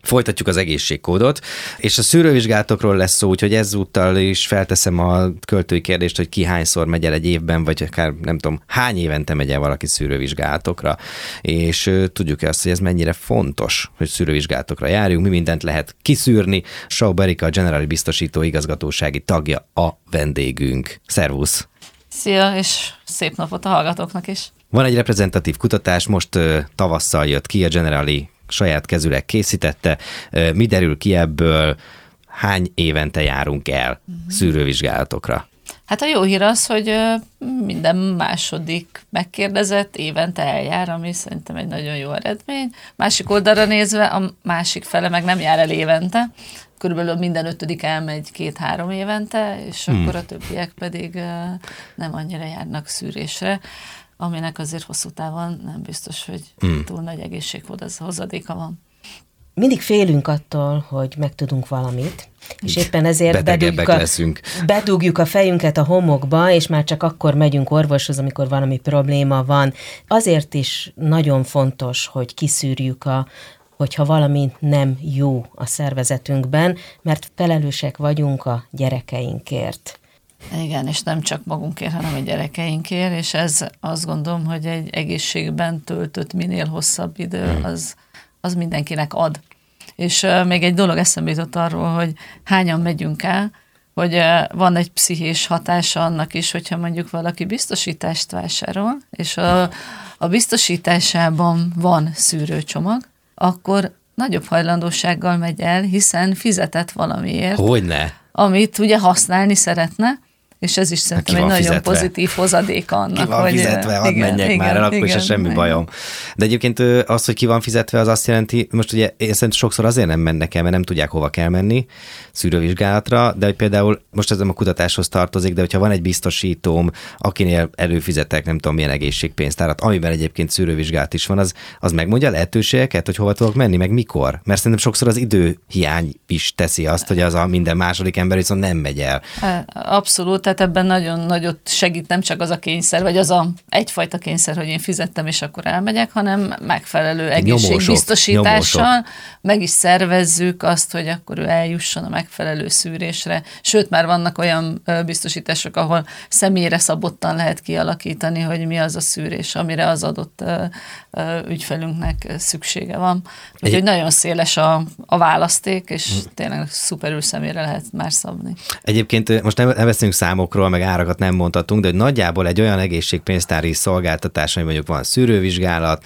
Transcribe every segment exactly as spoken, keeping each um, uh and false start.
Folytatjuk az egészségkódot, és a szűrővizsgálatokról lesz szó, úgyhogy ezúttal is felteszem a költői kérdést, hogy ki hányszor megy el egy évben, vagy akár nem tudom, hány évente megy el valaki szűrővizsgálatokra. És uh, tudjuk azt, hogy ez mennyire fontos, hogy szűrővizsgálatokra járjunk, mi mindent lehet kiszűrni. Schaub Erika, a Generali Biztosító igazgatósági tagja a vendégünk. Szervusz! Szia, és szép napot a hallgatóknak is! Van egy reprezentatív kutatás, most uh, tavasszal jött ki, a Generali saját kezűleg készítette. Mi derül ki ebből, hány évente járunk el uh-huh. szűrővizsgálatokra? Hát a jó hír az, hogy minden második megkérdezett évente eljár, ami szerintem egy nagyon jó eredmény. Másik oldalra nézve, a másik fele meg nem jár el évente. Körülbelül minden ötödik elmegy két-három évente, és hmm. akkor a többiek pedig nem annyira járnak szűrésre, aminek azért hosszú távon nem biztos, hogy hmm. túl nagy egészséghozadéka van. Mindig félünk attól, hogy megtudunk valamit, és éppen ezért bedugjuk a, bedugjuk a fejünket a homokba, és már csak akkor megyünk orvoshoz, amikor valami probléma van. Azért is nagyon fontos, hogy kiszűrjük a hogyha valami nem jó a szervezetünkben, mert felelősek vagyunk a gyerekeinkért. Igen, és nem csak magunkért, hanem a gyerekeinkért, és ez azt gondolom, hogy egy egészségben töltött minél hosszabb idő, az, az mindenkinek ad. És uh, még egy dolog eszembe jutott arról, hogy hányan megyünk el, hogy uh, van egy pszichés hatása annak is, hogyha mondjuk valaki biztosítást vásárol, és a, a biztosításában van szűrőcsomag, akkor nagyobb hajlandósággal megy el, hiszen fizetett valamiért. Hogyne? Amit ugye használni szeretne, és ez is szerintem egy nagyon fizetve. Pozitív hozadéka annak, ki van hogy... fizetve, hadd igen, menjek igen, már el, akkor igen, is semmi igen. bajom. De egyébként az, hogy ki van fizetve, az azt jelenti, most ugye én szerintem sokszor azért nem mennek el, mert nem tudják, hova kell menni szűrővizsgálatra, de hogy például most ez nem a kutatáshoz tartozik, de hogyha van egy biztosítóm, akinél előfizetek, nem tudom milyen egészségpénztárat, amiben egyébként szűrővizsgálat is van, az, az megmondja lehetőségeket, hogy hova tudok menni, meg mikor? Mert szerintem sokszor az időhiány is teszi azt, hogy az a minden második ember viszont nem megy el. Abszolút, tehát ebben nagyon nagyot segít nem csak az a kényszer, vagy az a egyfajta kényszer, hogy én fizettem, és akkor elmegyek, hanem megfelelő egészségbiztosítással meg is szervezzük azt, hogy akkor ő eljusson a megfelelő szűrésre. Sőt, már vannak olyan biztosítások, ahol személyre szabottan lehet kialakítani, hogy mi az a szűrés, amire az adott ügyfelünknek szüksége van. Úgyhogy Egy... nagyon széles a, a választék, és hmm. tényleg szuperül személyre lehet már szabni. Egyébként most nem, nem beszélünk számokról, meg árakat nem mondhatunk, de hogy nagyjából egy olyan egészségpénztári szolgáltatás, hogy mondjuk van szűrővizsgálat,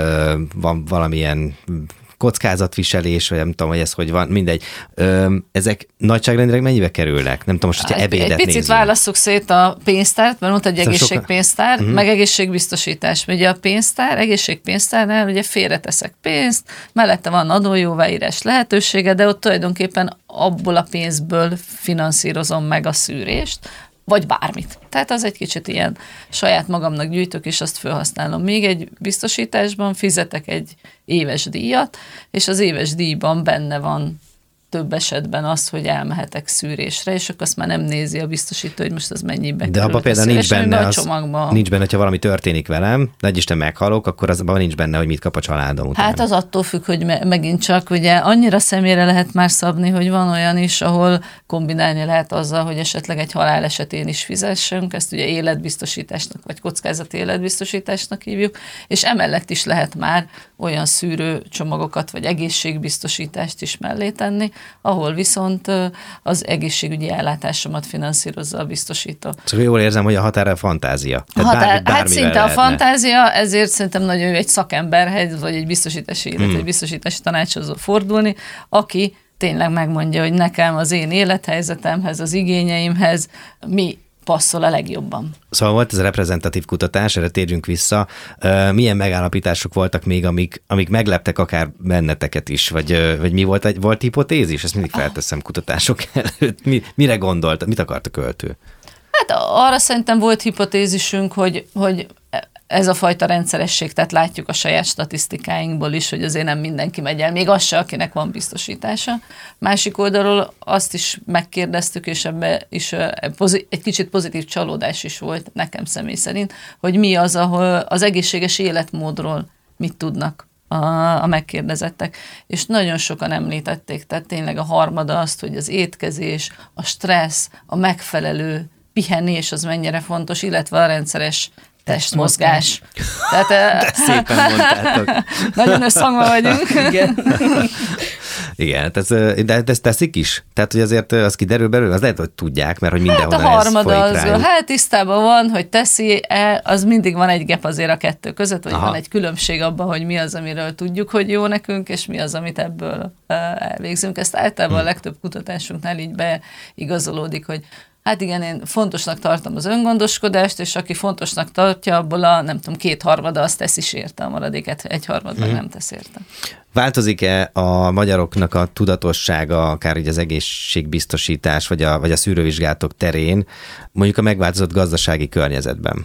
van valamilyen kockázatviselés, vagy nem tudom, hogy ez hogy van, mindegy. Ö, ezek nagyságrendileg mennyibe kerülnek? Nem tudom, most, hogyha ebédet Egy picit nézzünk. válasszuk szét a pénztárt, mert mondta, hogy szóval egészségpénztár, sokan... meg egészségbiztosítás. Ugye a pénztár, egészségpénztárnál ugye félreteszek pénzt, mellette van adójóváírás lehetősége, de ott tulajdonképpen abból a pénzből finanszírozom meg a szűrést, vagy bármit. Tehát az egy kicsit ilyen saját magamnak gyűjtök, és azt felhasználom. Még egy biztosításban fizetek egy éves díjat, és az éves díjban benne van több esetben az, hogy elmehetek szűrésre, és akkor azt már nem nézi a biztosító, hogy most az mennyibe kerül. De abban például nincs benne, az, nincs benne, hogyha valami történik velem, de Isten meghalok, akkor azban nincs benne, hogy mit kap a családom után. Hát az attól függ, hogy me- megint csak ugye annyira személyre lehet már szabni, hogy van olyan is, ahol kombinálni lehet azzal, hogy esetleg egy halál esetén is fizessünk, ezt ugye életbiztosításnak, vagy kockázati életbiztosításnak hívjuk, és emellett is lehet már olyan szűrőcsomagokat, vagy egészségbiztosítást is mellé tenni, ahol viszont az egészségügyi ellátásomat finanszírozza a biztosító. Csak jól érzem, hogy a határa a fantázia. Tehát Határ, bármi, hát szinte lehetne. A fantázia, ezért szerintem nagyon jó egy szakemberhez, vagy egy biztosítási, hmm. egy biztosítási tanácsadóhoz fordulni, aki tényleg megmondja, hogy nekem az én élethelyzetemhez, az igényeimhez mi passzol a legjobban. Szóval volt ez a reprezentatív kutatás, erre térjünk vissza. Milyen megállapítások voltak még, amik, amik megleptek akár benneteket is, vagy, vagy mi volt, egy, volt hipotézis? Ezt mindig felteszem kutatások előtt. Mi, mire gondolt? Mit akart a költő? Hát arra szerintem volt hipotézisünk, hogy, hogy ez a fajta rendszeresség, tehát látjuk a saját statisztikáinkból is, hogy azért nem mindenki megy el, még az se, akinek van biztosítása. Másik oldalról azt is megkérdeztük, és ebbe is egy kicsit pozitív csalódás is volt nekem személy szerint, hogy mi az, ahol az egészséges életmódról mit tudnak a, a megkérdezettek. És nagyon sokan említették, tehát tényleg a harmada azt, hogy az étkezés, a stressz, a megfelelő pihenés az mennyire fontos, illetve a rendszeres testmozgás. Tehát, de szépen mondtátok. Nagyon összhangban vagyunk. Igen. Igen, ez, de ezt teszik is? Tehát, hogy azért az kiderül belőle, az lehet, hogy tudják, mert hogy mindenhol hát a harmada ez folyik az, hát tisztában van, hogy teszi-e, az mindig van egy gap azért a kettő között, vagy Aha. van egy különbség abban, hogy mi az, amiről tudjuk, hogy jó nekünk, és mi az, amit ebből elvégzünk. Ezt általában hmm. a legtöbb kutatásunknál így beigazolódik, hogy hát igen, én fontosnak tartom az öngondoskodást, és aki fontosnak tartja, abból a, nem tudom, kétharmada azt tesz is érte, a maradéket egyharmad meg mm. nem tesz érte. Változik-e a magyaroknak a tudatossága, akár így az egészségbiztosítás, vagy a, vagy a szűrővizsgálatok terén, mondjuk a megváltozott gazdasági környezetben?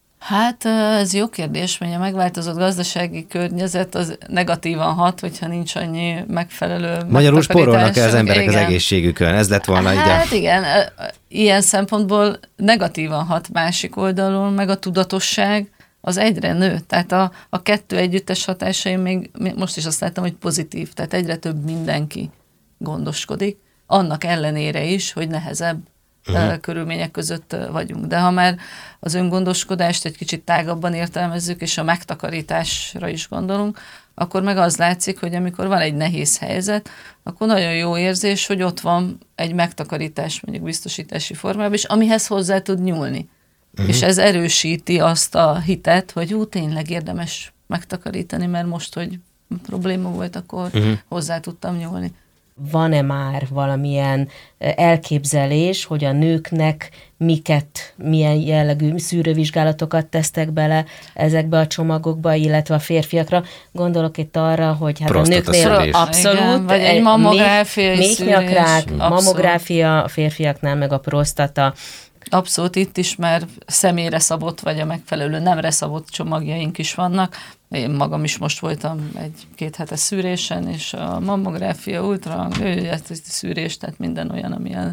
Hát ez jó kérdés, mert a megváltozott gazdasági környezet az negatívan hat, hogyha nincs annyi megfelelő Magyarul spórolnak el az emberek igen. az egészségükön, ez lett volna így. Hát igen, ilyen szempontból negatívan hat másik oldalon, meg a tudatosság az egyre nő. Tehát a, a kettő együttes hatásai még most is azt láttam, hogy pozitív, tehát egyre több mindenki gondoskodik, annak ellenére is, hogy nehezebb Uh-huh. körülmények között vagyunk. De ha már az öngondoskodást egy kicsit tágabban értelmezzük, és a megtakarításra is gondolunk, akkor meg az látszik, hogy amikor van egy nehéz helyzet, akkor nagyon jó érzés, hogy ott van egy megtakarítás, mondjuk biztosítási formában, és amihez hozzá tud nyúlni. Uh-huh. És ez erősíti azt a hitet, hogy ú, tényleg érdemes megtakarítani, mert most, hogy probléma volt, akkor uh-huh. hozzá tudtam nyúlni. Van-e már valamilyen elképzelés, hogy a nőknek miket, milyen jellegű szűrővizsgálatokat tesztek bele ezekbe a csomagokba, illetve a férfiakra? Gondolok itt arra, hogy hát Prostata a nőknél szűrés. abszolút, igen, vagy egy mammográfiai szűrés. Méhnyakrák, mammográfia, a férfiaknál meg a prostata. Abszolút, itt is már személyre szabott, vagy a megfelelő nemre szabott csomagjaink is vannak. Én magam is most voltam egy két hetes szűrésen, és a mammográfia, ultrahang, szűrés, tehát minden olyan, ami, a,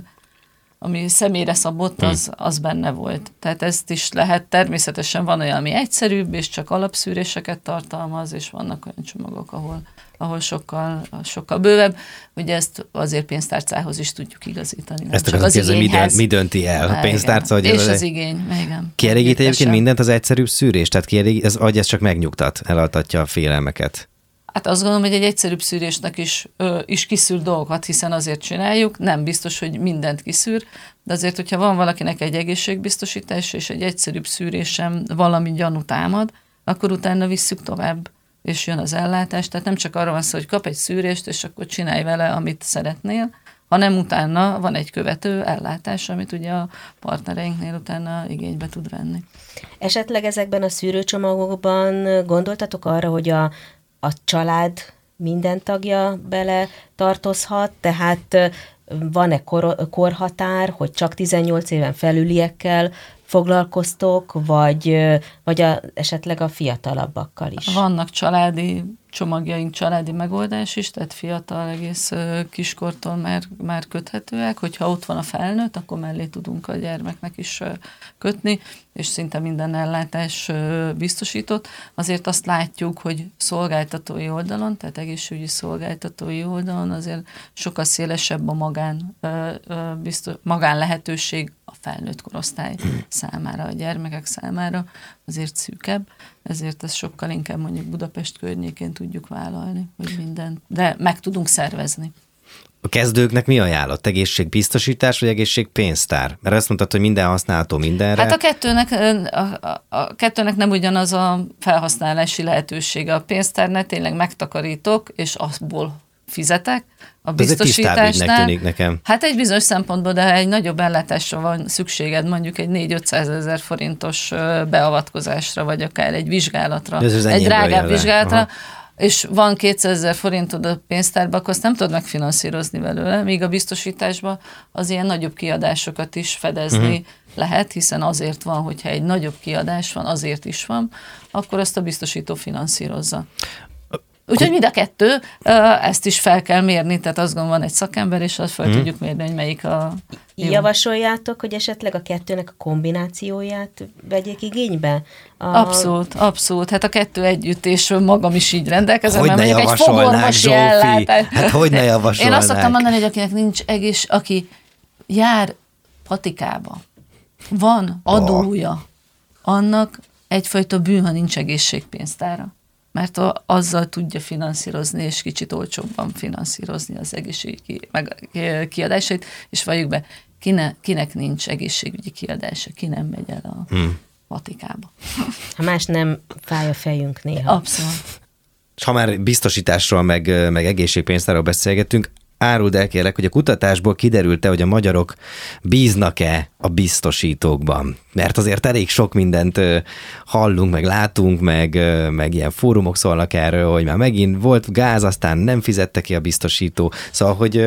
ami személyre szabott, az, az benne volt. Tehát ezt is lehet, természetesen van olyan, ami egyszerűbb, és csak alapszűréseket tartalmaz, és vannak olyan csomagok, ahol ahol sokkal, sokkal bővebb. Ugye ezt azért pénztárcához is tudjuk igazítani. Ezt csak az igényhez. Mi, mi dönti el? A pénztárca? Hogy és az, az igény, igen. Kielégít egyébként mindent az egyszerűbb szűrés? Tehát kielégít, ez, vagy ez csak megnyugtat, elaltatja a félelmeket? Hát azt gondolom, hogy egy egyszerűbb szűrésnek is, ö, is kiszűr dolgokat, hiszen azért csináljuk. Nem biztos, hogy mindent kiszűr, de azért, hogyha van valakinek egy egészségbiztosítás, és egy egyszerűbb szűrésem valami gyanú támad, akkor utána visszük tovább, és jön az ellátás. Tehát nem csak arra van szó, hogy kap egy szűrést, és akkor csinálj vele, amit szeretnél, hanem utána van egy követő ellátás, amit ugye a partnereinknél utána igénybe tud venni. Esetleg ezekben a szűrőcsomagokban gondoltatok arra, hogy a, a család minden tagja bele tartozhat, tehát van-e kor, korhatár, hogy csak tizennyolc éven felüliekkel foglalkoztok, vagy, vagy a, esetleg a fiatalabbakkal is? Vannak családi csomagjaink, családi megoldás is, tehát fiatal, egész kiskortól már, már köthetőek, hogyha ott van a felnőtt, akkor mellé tudunk a gyermeknek is kötni, és szinte minden ellátás biztosított. Azért azt látjuk, hogy szolgáltatói oldalon, tehát egészségügyi szolgáltatói oldalon azért sokkal szélesebb a magán, biztos, magán lehetőség a felnőtt korosztály számára, a gyermekek számára, azért szűkebb, ezért ezt sokkal inkább mondjuk Budapest környékén tudjuk vállalni, hogy mindent, de meg tudunk szervezni. A kezdőknek mi ajánlott? Egészségbiztosítás vagy egészségpénztár? Mert azt mondtad, hogy minden használható mindenre. Hát a kettőnek, a, a, a kettőnek nem ugyanaz a felhasználási lehetősége. A pénztárnál tényleg megtakarítok, és abból fizetek. A biztosításnál, tűnik nekem. Hát egy bizonyos szempontból, de ha egy nagyobb ellátásra van szükséged, mondjuk egy négy-ötszázezer forintos beavatkozásra, vagy akár egy vizsgálatra, egy drágább vizsgálatra, aha. és van kétszázezer forintod a pénztárba, akkor azt nem tudod megfinanszírozni belőle, míg a biztosításban az ilyen nagyobb kiadásokat is fedezni uh-huh. lehet, hiszen azért van, hogyha egy nagyobb kiadás van, azért is van, akkor azt a biztosító finanszírozza. Úgyhogy mind a kettő, ezt is fel kell mérni, tehát azt gondolom, van egy szakember, és azt fel hmm. tudjuk mérni, hogy melyik a Javasoljátok, hogy esetleg a kettőnek a kombinációját vegyék igénybe? A... Abszolút, abszolút. Hát a kettő együtt, és magam is így rendelkezem. Hogy ne javasolnák, Zsófi? Hát hogy ne javasolnák? Én azt szoktam mondani, hogy akinek nincs egész, aki jár patikába, van adója, annak egyfajta bűn, ha nincs egészségpénztára. Mert azzal tudja finanszírozni, és kicsit olcsóbban finanszírozni az egészségügyi kiadásait, és valljuk be, kine, kinek nincs egészségügyi kiadása, ki nem megy el a hmm. patikába. Ha más nem fáj a fejünk néha. Abszolút. És ha már biztosításról, meg, meg egészségpénztárról beszélgettünk, áruld el kérlek, hogy a kutatásból kiderült-e, hogy a magyarok bíznak-e a biztosítókban? Mert azért elég sok mindent hallunk, meg látunk, meg, meg ilyen fórumok szólnak erről, hogy már megint volt gáz, aztán nem fizette ki a biztosító. Szóval, hogy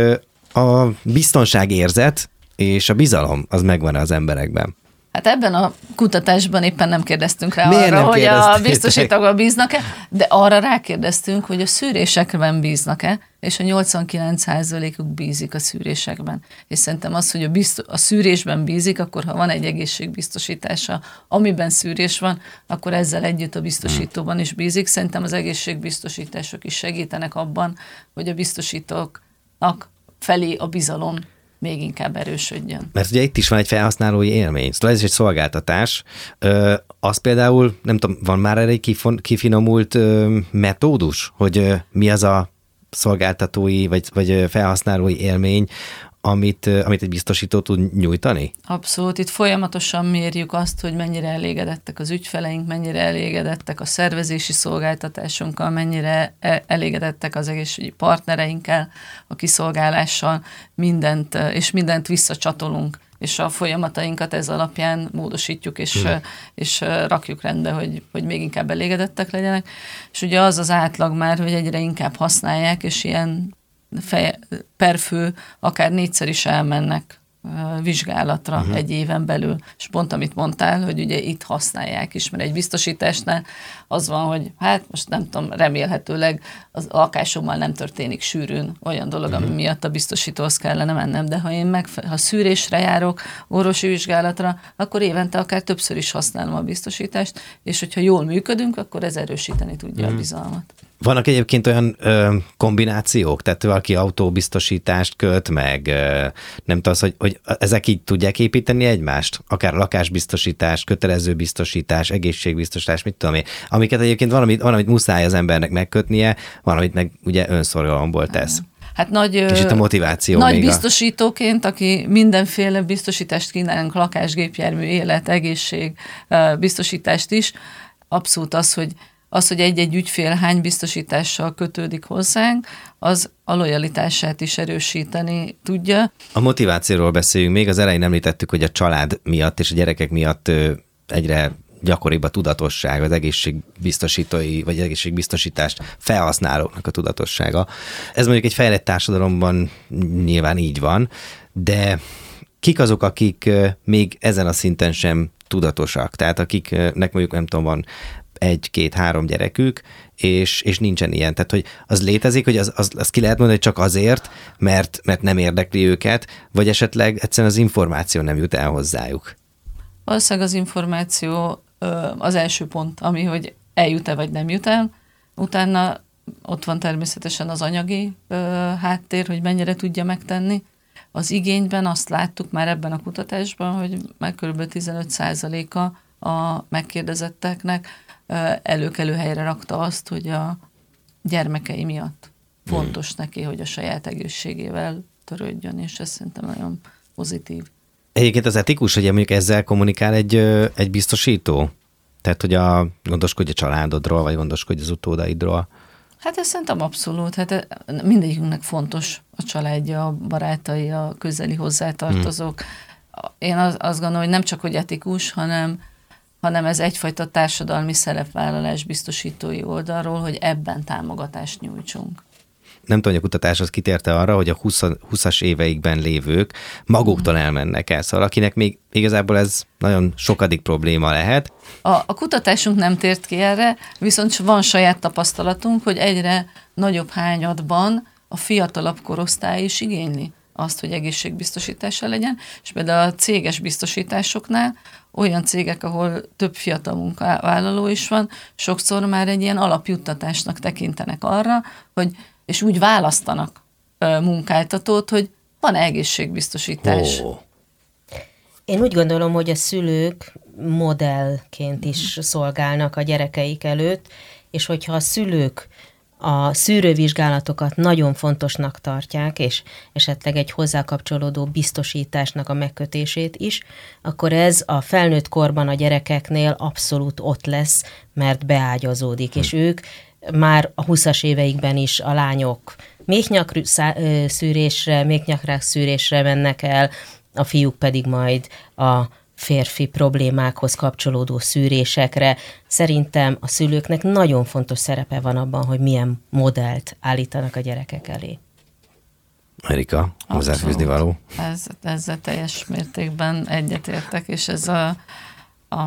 a biztonságérzet és a bizalom az megvan az emberekben. Hát ebben a kutatásban éppen nem kérdeztünk rá Miért arra, hogy a biztosítókban bíznak-e, de arra rákérdeztünk, hogy a szűrésekben bíznak-e, és a nyolcvankilenc százalékuk bízik a szűrésekben. És szerintem az, hogy a, biztos, a szűrésben bízik, akkor ha van egy egészségbiztosítása, amiben szűrés van, akkor ezzel együtt a biztosítóban is bízik. Szerintem az egészségbiztosítások is segítenek abban, hogy a biztosítóknak felé a bizalom még inkább erősödjön. Mert ugye itt is van egy felhasználói élmény. Szóval ez is egy szolgáltatás. Ö, az például, nem tudom, van már erre egy kifinomult ö, metódus, hogy ö, mi az a szolgáltatói vagy, vagy felhasználói élmény, amit, amit egy biztosító tud nyújtani? Abszolút. Itt folyamatosan mérjük azt, hogy mennyire elégedettek az ügyfeleink, mennyire elégedettek a szervezési szolgáltatásunkkal, mennyire elégedettek az egészségügyi partnereinkkel, a kiszolgálással, mindent, és mindent visszacsatolunk, és a folyamatainkat ez alapján módosítjuk, és, hmm. és rakjuk rendbe, hogy, hogy még inkább elégedettek legyenek. És ugye az az átlag már, hogy egyre inkább használják, és ilyen Fej, per fő, akár négyszer is elmennek uh, vizsgálatra uh-huh. egy éven belül. És pont amit mondtál, hogy ugye itt használják is, mert egy biztosításnál az van, hogy hát most nem tudom, remélhetőleg az lakásommal nem történik sűrűn olyan dolog, uh-huh. ami miatt a biztosítóhoz kellene mennem, de ha én meg, ha szűrésre járok, orvosi vizsgálatra, akkor évente akár többször is használom a biztosítást, és hogyha jól működünk, akkor ez erősíteni tudja uh-huh. a bizalmat. Vannak egyébként olyan ö, kombinációk, tehát valaki autóbiztosítást köt, meg ö, nem tudom, hogy, hogy ezek így tudják építeni egymást? Akár lakásbiztosítás, kötelező biztosítás, egészségbiztosítás, mit tudom én, amiket egyébként valamit, valamit muszáj az embernek megkötnie, valamit meg ugye önszorgalomból tesz. Hát nagy, és itt a motiváció nagy még biztosítóként, a... aki mindenféle biztosítást kínálunk, lakásgépjármű, élet, egészség biztosítást is, abszolút az, hogy Az, hogy egy-egy ügyfél hány biztosítással kötődik hozzánk, az a lojalitását is erősíteni tudja. A motivációról beszéljünk még, az elején említettük, hogy a család miatt és a gyerekek miatt egyre gyakoribb a tudatosság, az egészségbiztosítói vagy egészségbiztosítást felhasználóknak a tudatossága. Ez mondjuk egy fejlett társadalomban nyilván így van, de kik azok, akik még ezen a szinten sem tudatosak? Tehát akiknek mondjuk nem tudom, van egy-két-három gyerekük, és, és nincsen ilyen. Tehát, hogy az létezik, hogy az, az, az ki lehet mondani, hogy csak azért, mert, mert nem érdekli őket, vagy esetleg egyszerűen az információ nem jut el hozzájuk. Valószínűleg az információ az első pont, ami, hogy eljut-e vagy nem jut el. Utána ott van természetesen az anyagi háttér, hogy mennyire tudja megtenni. Az igényben azt láttuk már ebben a kutatásban, hogy már kb. tizenöt százaléka a megkérdezetteknek előkelő helyre rakta azt, hogy a gyermekei miatt fontos hmm. neki, hogy a saját egészségével törődjön, és ez szerintem nagyon pozitív. Egyébként az etikus, hogy mondjuk ezzel kommunikál egy, egy biztosító? Tehát, hogy a, gondoskodj a családodról, vagy gondoskodj az utódaidról? Hát ez szerintem abszolút. Hát mindegyikünknek fontos a családja, a barátai, a közeli hozzátartozók. Hmm. Én az, azt gondolom, hogy nem csak, hogy etikus, hanem hanem ez egyfajta társadalmi szerepvállalás biztosítói oldalról, hogy ebben támogatást nyújtsunk. Nem tudom, hogy a kutatás az kitérte arra, hogy a húszas éveikben lévők maguktól elmennek el, szóval akinek még igazából ez nagyon sokadik probléma lehet. A, a kutatásunk nem tért ki erre, viszont van saját tapasztalatunk, hogy egyre nagyobb hányadban a fiatalabb korosztály is igényli azt, hogy egészségbiztosítása legyen, és például a céges biztosításoknál olyan cégek, ahol több fiatal munkavállaló is van, sokszor már egy ilyen alapjuttatásnak tekintenek arra, hogy, és úgy választanak munkáltatót, hogy van egészségbiztosítás. Oh. Én úgy gondolom, hogy a szülők modellként is szolgálnak a gyerekeik előtt, és hogyha a szülők a szűrővizsgálatokat nagyon fontosnak tartják, és esetleg egy hozzá kapcsolódó biztosításnak a megkötését is, akkor ez a felnőtt korban a gyerekeknél abszolút ott lesz, mert beágyazódik, hm. és ők már a huszas éveikben is a lányok méhnyak szűrésre, méhnyakrák szűrésre mennek el, a fiúk pedig majd a férfi problémákhoz kapcsolódó szűrésekre. Szerintem a szülőknek nagyon fontos szerepe van abban, hogy milyen modellt állítanak a gyerekek elé. Erika, hozzáfűzni való? Ez, ezzel teljes mértékben egyetértek, és ez a, a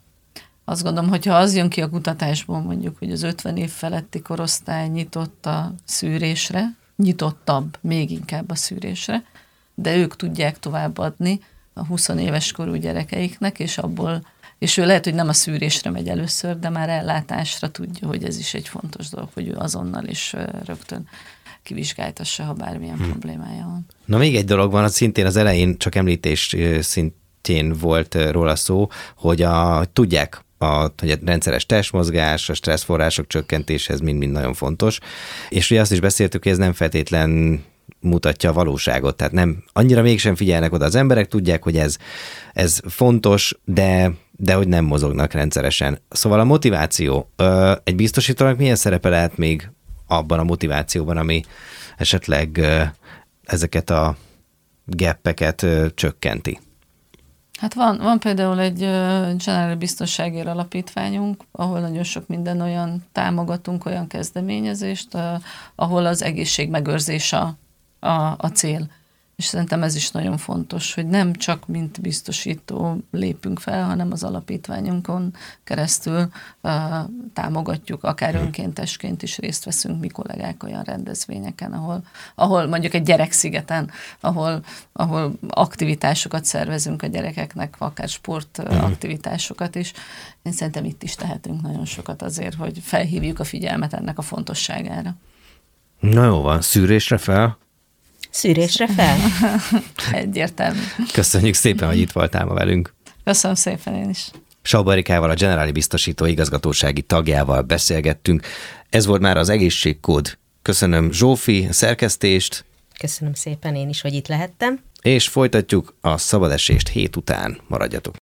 azt gondolom, hogyha az jön ki a kutatásból mondjuk, hogy az ötven év feletti korosztály nyitott a szűrésre, nyitottabb még inkább a szűrésre, de ők tudják továbbadni a húsz éves korú gyerekeiknek, és abból, és ő lehet, hogy nem a szűrésre megy először, de már ellátásra tudja, hogy ez is egy fontos dolog, hogy ő azonnal is rögtön kivizsgáltassa, ha bármilyen hmm. problémája van. Na még egy dolog van, szintén az elején csak említés szintén volt róla szó, hogy a, tudják, a, hogy a rendszeres testmozgás, a stresszforrások csökkentéshez mind-mind nagyon fontos, és ugye azt is beszéltük, hogy ez nem feltétlen mutatja a valóságot, tehát nem, annyira mégsem figyelnek oda az emberek, tudják, hogy ez, ez fontos, de, de hogy nem mozognak rendszeresen. Szóval a motiváció, egy biztosítónak milyen szerepe lehet még abban a motivációban, ami esetleg ezeket a gappeket csökkenti? Hát van, van például egy Generali Biztonságért Alapítványunk, ahol nagyon sok minden olyan támogatunk, olyan kezdeményezést, ahol az egészségmegőrzés a A, a cél. És szerintem ez is nagyon fontos, hogy nem csak mint biztosító lépünk fel, hanem az alapítványunkon keresztül uh, támogatjuk, akár önkéntesként is részt veszünk mi kollégák olyan rendezvényeken, ahol, ahol mondjuk egy gyerekszigeten, ahol, ahol aktivitásokat szervezünk a gyerekeknek, akár sportaktivitásokat is. Én szerintem itt is tehetünk nagyon sokat azért, hogy felhívjuk a figyelmet ennek a fontosságára. Na jó van, szűrésre fel? Szűrésre fel? Egyértelmű. Köszönjük szépen, hogy itt voltál ma velünk. Köszönöm szépen én is. Sauber Erikával, a Generali Biztosító igazgatósági tagjával beszélgettünk. Ez volt már az Egészségkód. Köszönöm Zsófi a szerkesztést. Köszönöm szépen én is, hogy itt lehettem. És folytatjuk a szabadesést hét után. Maradjatok.